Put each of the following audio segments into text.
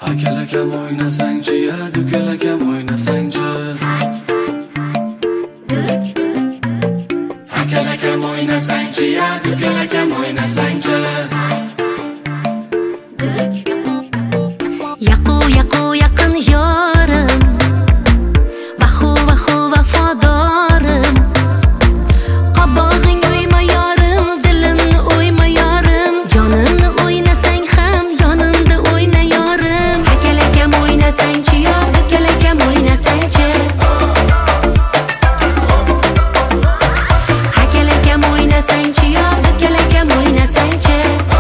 Akalakam o'ynasangchi, ya dukalakam o'ynasangchi. Akalakam o'ynasangchi, ya dukalakam o'ynasangchi. Yaqin yorim, vahu vafodorim. Qabog'ing o'yma yorim, dilimni o'yma yorim. Jonimni o'ynasang ham yonimda o'yna yorim. Akalakam o'ynasangchi, yo dukalakam o'ynasangchi. Akalakam o'ynasangchi, yo dukalakam o'ynasangchi.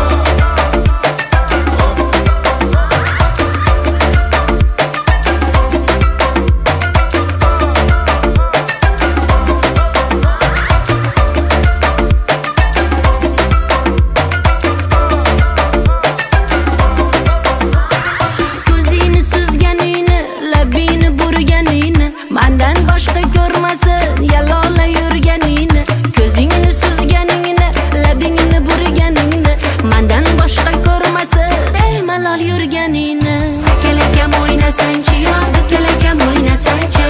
Mandan boshqa ko'rmasin yalola yurganingni. Ko'zingni suzganingni, labingni burganingni. Mandan boshqa ko'rmasin ey malol yurganingni. Akalakam o'ynasangchi, yo dukalakam o'ynasangchi.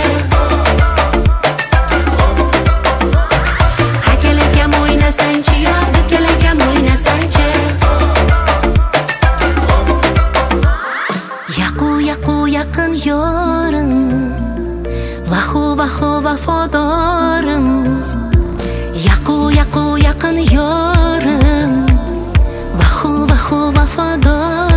Akalakam o'ynasangchi, yo dukalakam o'ynasangchi. Yaqin yorim, vahu vafodorim. Yaqin yorim, vahu vafodorim.